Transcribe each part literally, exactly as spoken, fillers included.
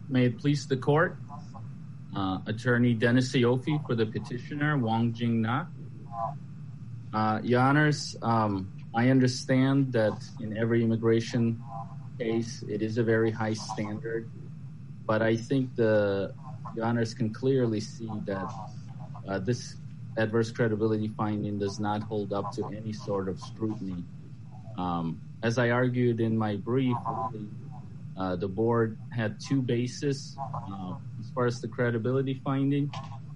May it please the court, uh, Attorney Dennis Siofi for the petitioner, Wong Jing Na. Uh, Your Honors, um, I understand that in every immigration case, it is a very high standard, but I think the Your Honors can clearly see that uh, this adverse credibility finding does not hold up to any sort of scrutiny. Um, as I argued in my brief, really, Uh, the board had two bases uh, as far as the credibility finding.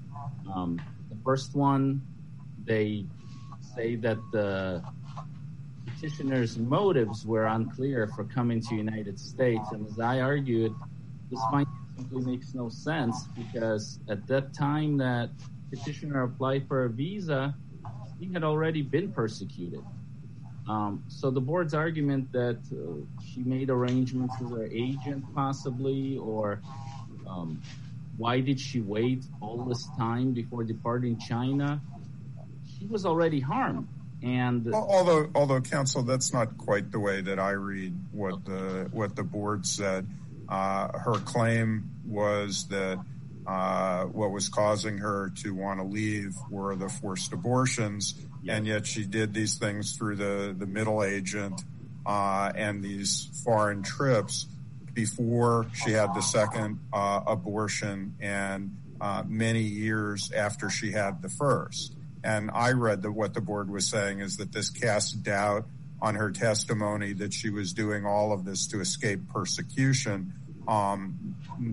Um, the first one, they say that the petitioner's motives were unclear for coming to the United States. And as I argued, this finding simply makes no sense because at that time that petitioner applied for a visa, he had already been persecuted. Um, so the board's argument that uh, she made arrangements with her agent possibly, or um, why did she wait all this time before departing China? She was already harmed. And well, although, although counsel, that's not quite the way that I read what the what the board said. Uh, her claim was that uh, what was causing her to want to leave were the forced abortions. And yet she did these things through the, the middle agent uh, and these foreign trips before she had the second uh, abortion and uh, many years after she had the first. And I read that what the board was saying is that this cast doubt on her testimony that she was doing all of this to escape persecution. Um,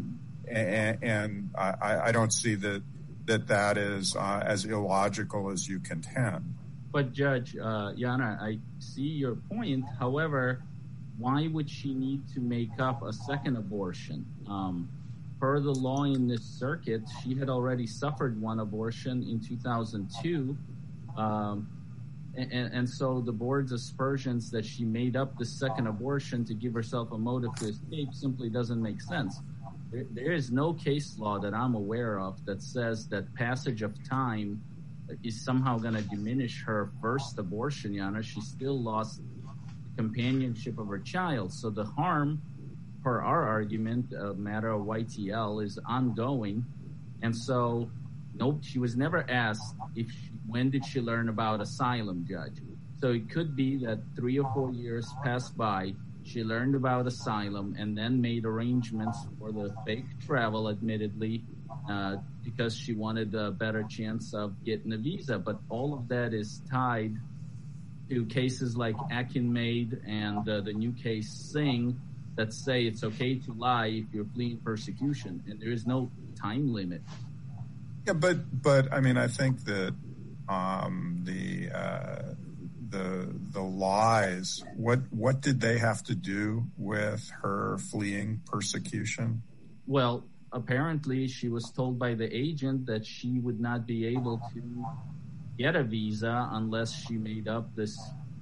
and and I, I don't see that that, that is uh, as illogical as you contend. But Judge, uh, Yana, I see your point. However, why would she need to make up a second abortion? Um, per the law in this circuit, she had already suffered one abortion in two thousand two. Um, and, and so the board's aspersions that she made up the second abortion to give herself a motive to escape simply doesn't make sense. There, there is no case law that I'm aware of that says that passage of time is somehow going to diminish her first abortion, Yana. She still lost companionship of her child. So the harm, per our argument, a matter of Y T L, is ongoing. And so, nope, she was never asked if she, when did she learn about asylum, Judge. So it could be that three or four years passed by, she learned about asylum and then made arrangements for the fake travel, admittedly, uh, because she wanted a better chance of getting a visa. But all of that is tied to cases like Akinmaid and uh, the new case Singh that say it's okay to lie if you're fleeing persecution, and there is no time limit. Yeah, but but I mean, I think that um, the uh, the the lies. What what did they have to do with her fleeing persecution? Well, apparently, she was told by the agent that she would not be able to get a visa unless she made up this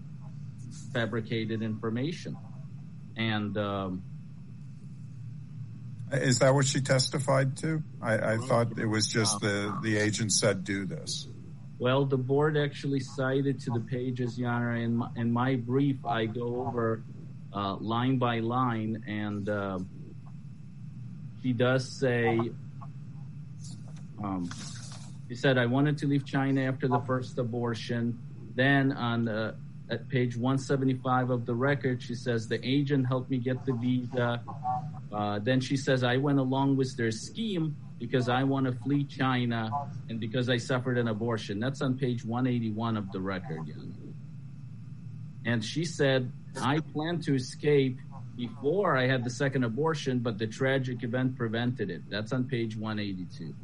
fabricated information. And um, is that what she testified to? I, I thought it was just the, the agent said, do this. Well, the board actually cited to the pages, Your Honor. In my, in my brief, I go over uh, line by line, and uh, she does say, um, she said, I wanted to leave China after the first abortion. Then on uh, at page one seventy-five of the record, she says, the agent helped me get the visa. Uh, then she says, I went along with their scheme because I want to flee China and because I suffered an abortion. That's on page one eighty-one of the record. And she said, I planned to escape before I had the second abortion, but the tragic event prevented it. That's on page one eighty-two.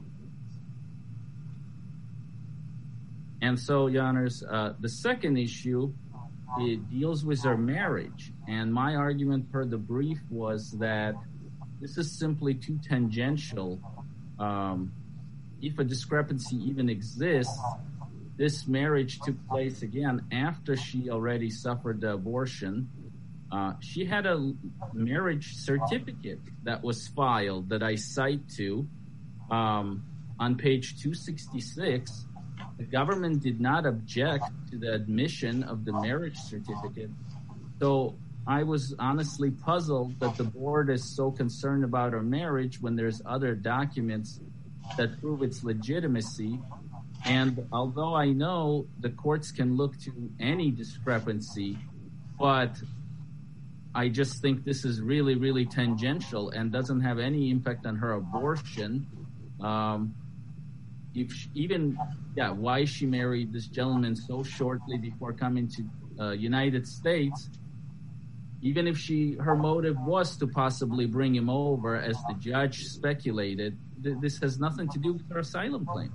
And so, Your Honors, uh, the second issue, it deals with her marriage. And my argument per the brief was that this is simply too tangential. Um, if a discrepancy even exists, this marriage took place again after she already suffered the abortion. Uh, she had a marriage certificate that was filed that I cite to um, on page two sixty-six. The government did not object to the admission of the marriage certificate. So I was honestly puzzled that the board is so concerned about her marriage when there's other documents that prove its legitimacy. And although I know the courts can look to any discrepancy, but I just think this is really, really tangential and doesn't have any impact on her abortion. Um, if she, even, yeah, why she married this gentleman so shortly before coming to uh, United States, even if she, her motive was to possibly bring him over, as the judge speculated, th- this has nothing to do with her asylum claim.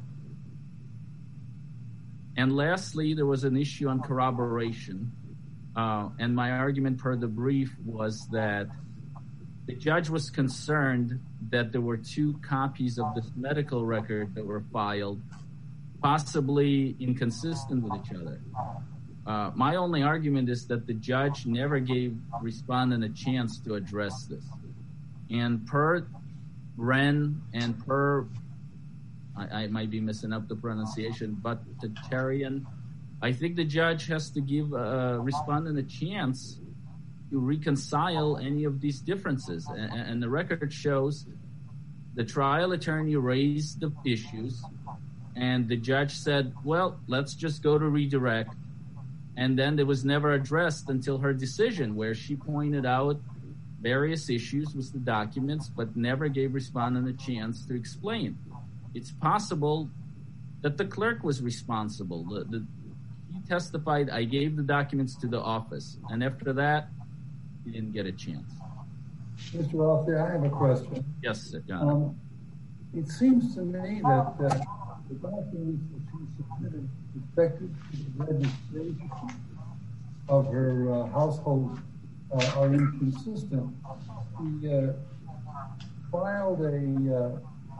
And lastly, there was an issue on corroboration. Uh, and my argument per the brief was that the judge was concerned that there were two copies of this medical record that were filed, possibly inconsistent with each other. Uh, my only argument is that the judge never gave respondent a chance to address this. And per Wren and per, I, I might be messing up the pronunciation, but Tatarian, I think the judge has to give a respondent a chance to reconcile any of these differences. And, and the record shows the trial attorney raised the issues, and the judge said, well, let's just go to redirect. And then it was never addressed until her decision, where she pointed out various issues with the documents, but never gave respondent a chance to explain. It's possible that the clerk was responsible. The, the, he testified, I gave the documents to the office. And after that, he didn't get a chance. Mister Rothschild, I have a question. Yes, sir, John. Um, it seems to me that uh, the documents that she submitted respected to the registration of her uh, household uh, are inconsistent. She uh, filed a uh,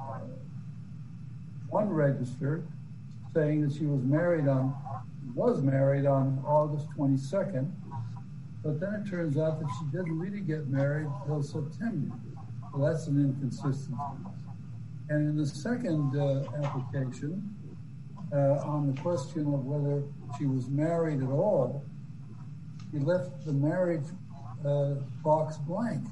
one register saying that she was married on was married on August twenty-second, but then it turns out that she didn't really get married until September. So that's an inconsistency. And in the second uh, application, uh, on the question of whether she was married at all, she left the marriage uh, box blank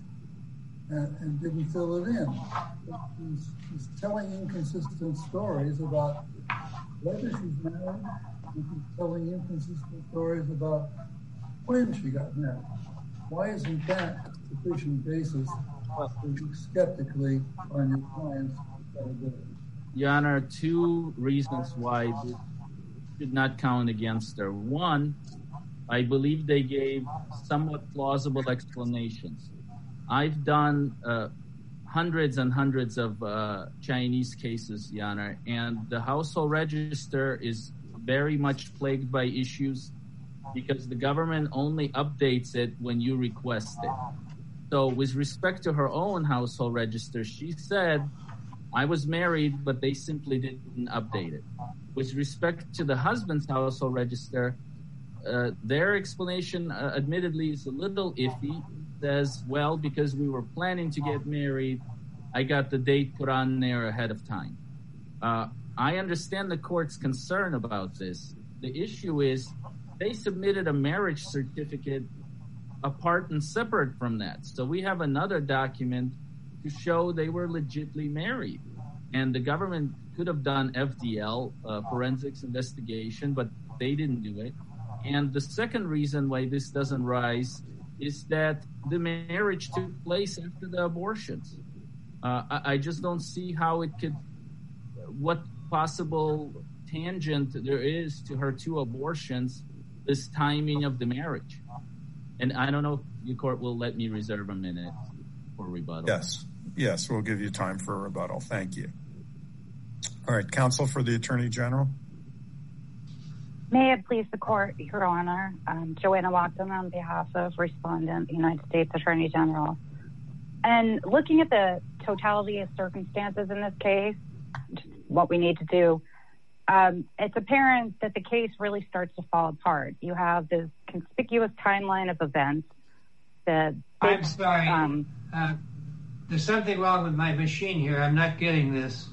and, and didn't fill it in. She's, she's telling inconsistent stories about whether she's married, and she's telling inconsistent stories about when she got married. Why isn't that sufficient basis to look skeptically on your client's credibility? Your Honor, two reasons why this should not count against her. One, I believe they gave somewhat plausible explanations. I've done uh, hundreds and hundreds of uh, Chinese cases, Your Honor, and the household register is very much plagued by issues because the government only updates it when you request it. So with respect to her own household register, she said, I was married, but they simply didn't update it. With respect to the husband's household register, uh, their explanation uh, admittedly is a little iffy. Says, well, because we were planning to get married, I got the date put on there ahead of time. Uh, I understand the court's concern about this. The issue is they submitted a marriage certificate apart and separate from that. So we have another document to show they were legitimately married. And the government could have done F D L, uh, forensics investigation, but they didn't do it. And the second reason why this doesn't rise is that the marriage took place after the abortions. Uh, I, I just don't see how it could, what possible tangent there is to her two abortions, this timing of the marriage. And I don't know if the court will let me reserve a minute for rebuttal. Yes, yes, we'll give you time for a rebuttal. Thank you. All right, counsel for the Attorney General. May it please the court, Your Honor, um, Joanna Lockton on behalf of Respondent, United States Attorney General. And looking at the totality of circumstances in this case, what we need to do, um, it's apparent that the case really starts to fall apart. You have this conspicuous timeline of events that... I'm sorry. Um, uh, there's something wrong with my machine here. I'm not getting this.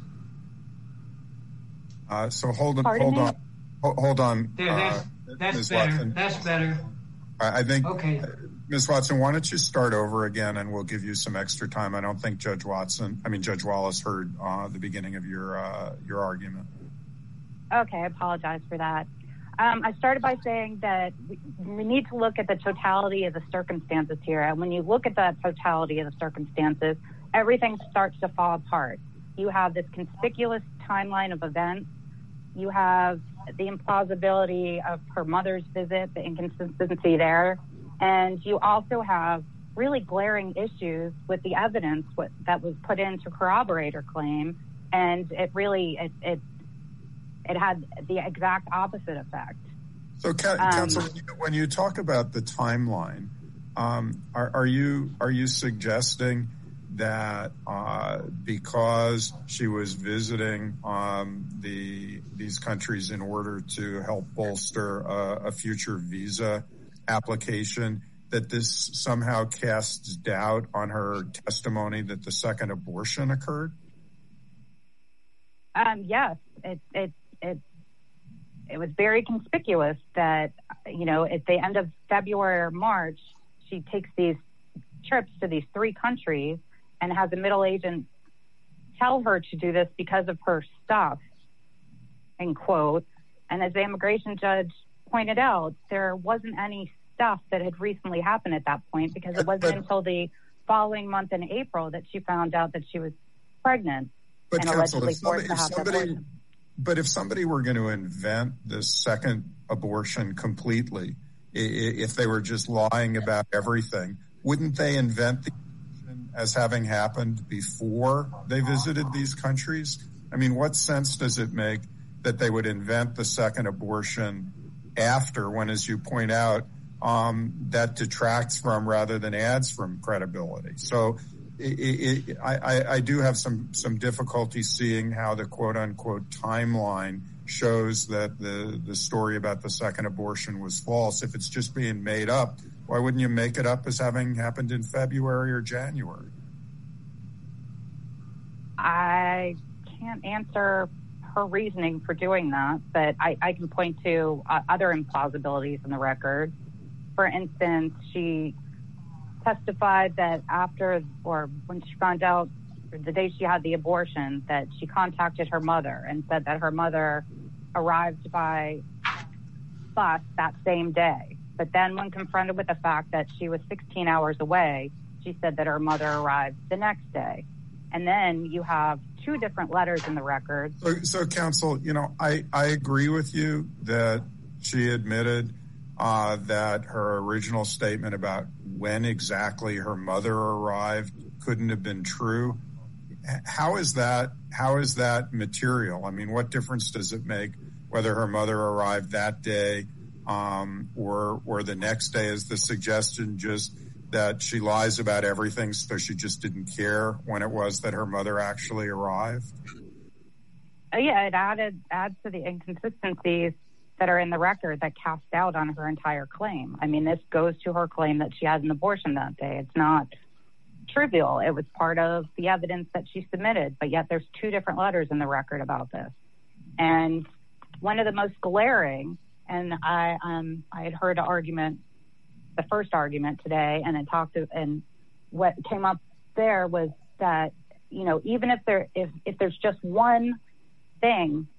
Uh, so hold on, Pardon hold me? on. Hold on. There, that's uh, that's Miz better. Watson. That's better. I, I think, okay. Miz Watson, why don't you start over again, and we'll give you some extra time. I don't think Judge Watson, I mean Judge Wallace, heard uh, the beginning of your uh, your argument. Okay, I apologize for that. Um, I started by saying that we, we need to look at the totality of the circumstances here. And when you look at the totality of the circumstances, everything starts to fall apart. You have this conspicuous timeline of events. You have the implausibility of her mother's visit, the inconsistency there. And you also have really glaring issues with the evidence what, that was put in to corroborate her claim. And it really, it, it It had the exact opposite effect. So, Counsel, um, when you talk about the timeline, um, are, are you are you suggesting that uh, because she was visiting um, the these countries in order to help bolster a, a future visa application, that this somehow casts doubt on her testimony that the second abortion occurred? Um, yes, it it. It it was very conspicuous that, you know, at the end of February or March, she takes these trips to these three countries and has a middle agent tell her to do this because of her stuff, end quote. And as the immigration judge pointed out, there wasn't any stuff that had recently happened at that point, because it wasn't but, until the following month in April that she found out that she was pregnant but and Counsel, allegedly somebody, forced to have somebody, abortion. But if somebody were going to invent this second abortion completely, if they were just lying about everything, wouldn't they invent the abortion as having happened before they visited these countries? I mean, what sense does it make that they would invent the second abortion after, when, as you point out, um, that detracts from rather than adds from credibility? So It, it, I, I do have some, some difficulty seeing how the quote unquote timeline shows that the, the story about the second abortion was false. If it's just being made up, why wouldn't you make it up as having happened in February or January? I can't answer her reasoning for doing that, but I, I can point to uh, other implausibilities in the record. For instance, she testified that after, or when she found out the day she had the abortion, that she contacted her mother and said that her mother arrived by bus that same day. But then when confronted with the fact that she was sixteen hours away, she said that her mother arrived the next day. And then you have two different letters in the record. So, so Counsel, you know, I, I agree with you that she admitted uh, that her original statement about when exactly her mother arrived couldn't have been true. How is that, how is that material? I mean, what difference does it make whether her mother arrived that day um, or, or the next day? Is the suggestion just that she lies about everything, so she just didn't care when it was that her mother actually arrived? Uh, yeah, it added adds to the inconsistencies that are in the record that cast doubt on her entire claim. I mean, this goes to her claim that she had an abortion that day. It's not trivial. It was part of the evidence that she submitted, but yet there's two different letters in the record about this. And one of the most glaring, and I um I had heard an argument, the first argument today, and I talked to, and what came up there was that, you know, even if there if if there's just one thing,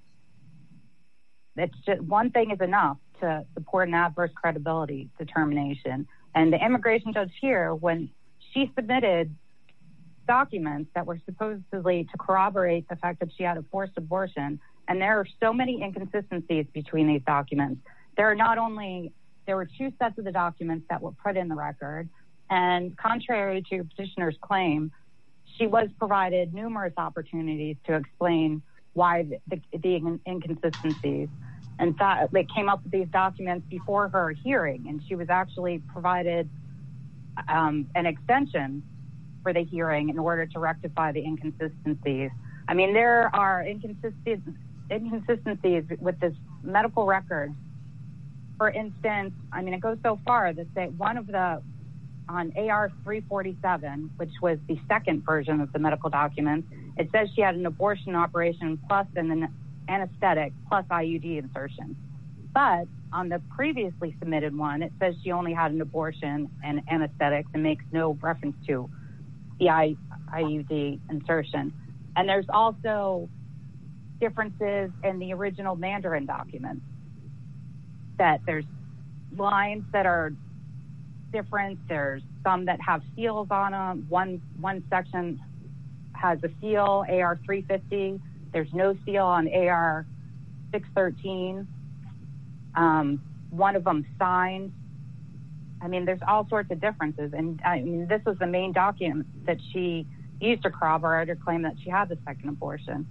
it's just one thing is enough to support an adverse credibility determination. And the immigration judge here, when she submitted documents that were supposedly to corroborate the fact that she had a forced abortion, and there are so many inconsistencies between these documents. There are not only, there were two sets of the documents that were put in the record, and contrary to petitioner's claim, she was provided numerous opportunities to explain why the, the, the inconsistencies. And thought they came up with these documents before her hearing, and she was actually provided um, an extension for the hearing in order to rectify the inconsistencies. I mean, there are inconsistencies, inconsistencies with this medical record. For instance, I mean, it goes so far that say one of the, on A R three forty-seven, which was the second version of the medical documents, it says she had an abortion operation plus an anesthetic plus I U D insertion. But on the previously submitted one, it says she only had an abortion and anesthetics and makes no reference to the I U D insertion. And there's also differences in the original Mandarin documents, that there's lines that are different. There's some that have seals on them. One one section has a seal, A R three fifty. There's no seal on A R six thirteen. Um, one of them signed. I mean, there's all sorts of differences. And I mean, this was the main document that she used to corroborate her claim that she had the second abortion.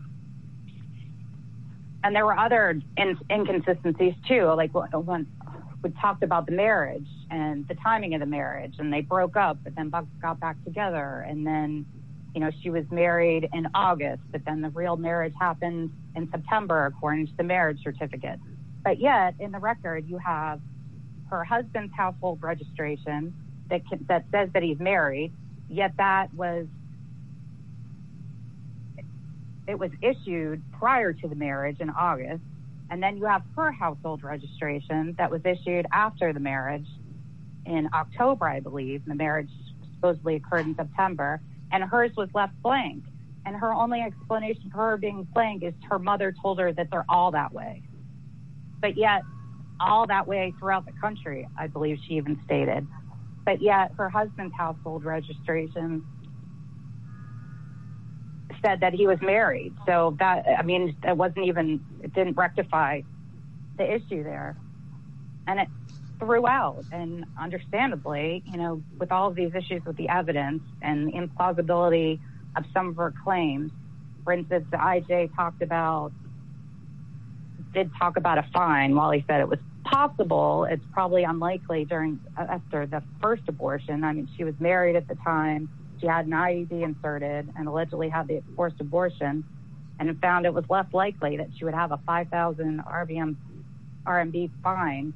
And there were other in- inconsistencies too, like when we talked about the marriage and the timing of the marriage, and they broke up, but then got back together. And then, you know, she was married in August, but then the real marriage happened in September, according to the marriage certificate. But yet, in the record, you have her husband's household registration that can, that says that he's married, yet that was, it was issued prior to the marriage in August. And then you have her household registration that was issued after the marriage in October, I believe. The marriage supposedly occurred in September, and hers was left blank. And her only explanation for her being blank is her mother told her that they're all that way. But yet, all that way throughout the country, I believe she even stated. But yet, her husband's household registration said that he was married. So that, I mean, it wasn't even, it didn't rectify the issue there. And it threw out, and understandably, you know, with all of these issues with the evidence and the implausibility of some of her claims. For instance, the I J talked about, did talk about a fine. While he said it was possible, it's probably unlikely during, after the first abortion. I mean, she was married at the time. She had an I U D inserted and allegedly had the forced abortion, and found it was less likely that she would have a five thousand R M B fine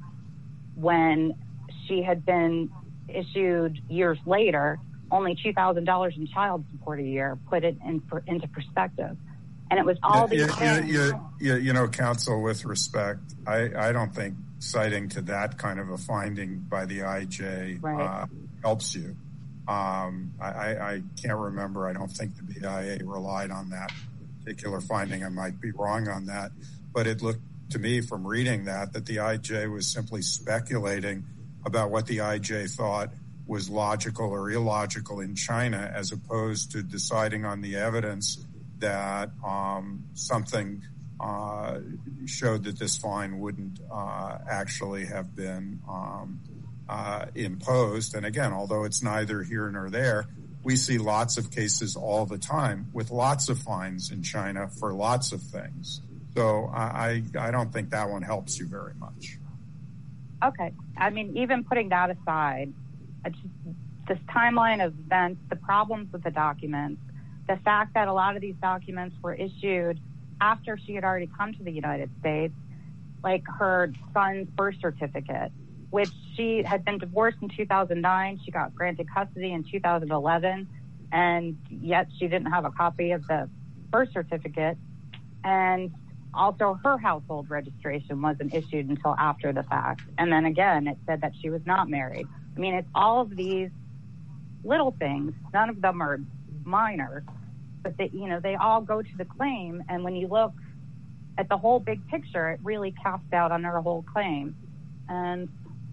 when she had been issued years later only two thousand dollars in child support a year. Put it in for, into perspective. And it was all yeah, these yeah, things. yeah, yeah, you know, counsel, with respect, I, I don't think citing to that kind of a finding by the I J right. uh, helps you. Um, I, I can't remember. I don't think the B I A relied on that particular finding. I might be wrong on that, but it looked to me from reading that, that the I J was simply speculating about what the I J thought was logical or illogical in China, as opposed to deciding on the evidence that um, something uh, showed that this fine wouldn't uh, actually have been um, uh, imposed. And again, although it's neither here nor there, we see lots of cases all the time with lots of fines in China for lots of things. So I, I don't think that one helps you very much. Okay. I mean, even putting that aside, just, this timeline of events, the problems with the documents, the fact that a lot of these documents were issued after she had already come to the United States, like her son's birth certificate, which she had been divorced in two thousand nine. She got granted custody in two thousand eleven, and yet she didn't have a copy of the birth certificate. And also her household registration wasn't issued until after the fact. And then again, it said that she was not married. I mean, it's all of these little things. None of them are minor, but they, you know, they all go to the claim. And when you look at the whole big picture, it really casts out on her whole claim. And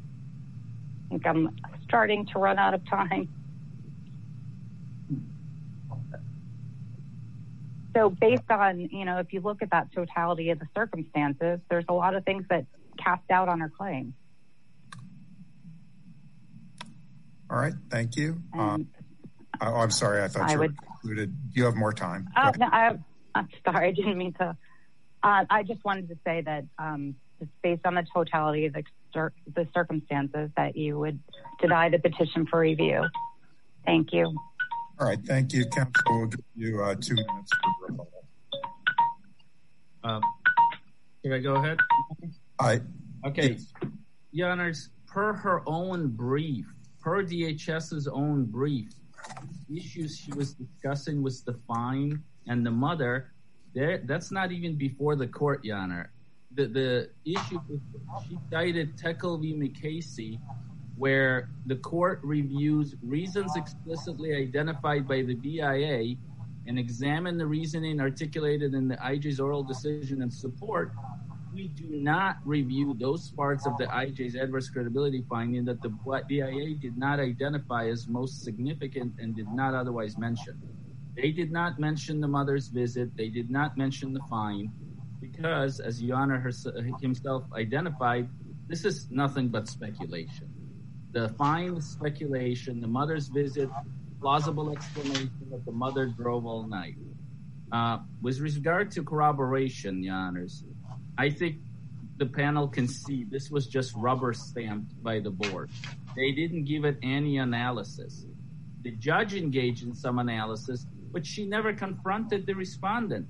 I think I'm starting to run out of time. So based on, you know, if you look at that totality of the circumstances, there's a lot of things that cast out on her claim. All right. Thank you. Um, oh, I'm sorry. I thought I you would, were included. You have more time. Oh, no, I, I'm sorry. I didn't mean to. Uh, I just wanted to say that um, just based on the totality of the, the circumstances, that you would deny the petition for review. Thank you. All right. Thank you, Counsel. We'll give you uh, two minutes for rebuttal. Uh, can I go ahead? Aye. Okay. Your Honors, per her own brief, per D H S's own brief, the issues she was discussing was the fine and the mother. There, that's not even before the court, Your Honor. the, the issue, she cited Tekel v. McCasey, where the court reviews reasons explicitly identified by the B I A and examine the reasoning articulated in the I J's oral decision and support. We do not review those parts of the I J's adverse credibility finding that the B I A did not identify as most significant and did not otherwise mention. They did not mention the mother's visit. They did not mention the fine because, as Your Honor himself identified, this is nothing but speculation. The fine is speculation. The mother's visit, plausible explanation that the mother drove all night. Uh, with regard to corroboration, Your Honors, I think the panel can see this was just rubber stamped by the board. They didn't give it any analysis. The judge engaged in some analysis, but she never confronted the respondent.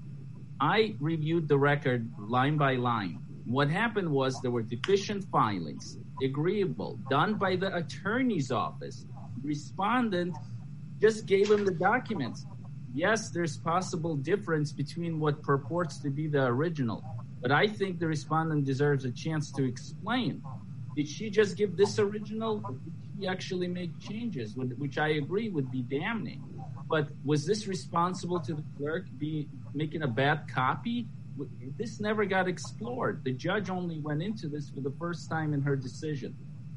I reviewed the record line by line. What happened was there were deficient filings, agreeable, done by the attorney's office. Respondent just gave him the documents. Yes, there's possible difference between what purports to be the original, but I think the respondent deserves a chance to explain. Did she just give this original, or did she actually make changes, which I agree would be damning? But was this responsible to the clerk be making a bad copy? This never got explored. The judge only went into this for the first time in her decision.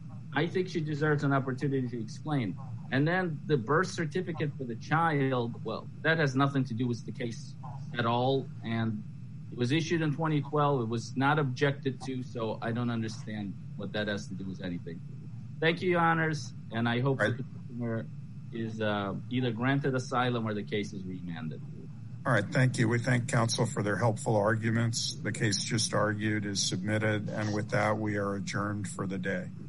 I think she deserves an opportunity to explain. And then the birth certificate for the child, well, that has nothing to do with the case at all. And it was issued in twenty twelve. It was not objected to, so I don't understand what that has to do with anything. Thank you, Your Honors, and I hope right. the petitioner is uh, either granted asylum or the case is remanded. All right, thank you. We thank counsel for their helpful arguments. The case just argued is submitted, and with that, we are adjourned for the day.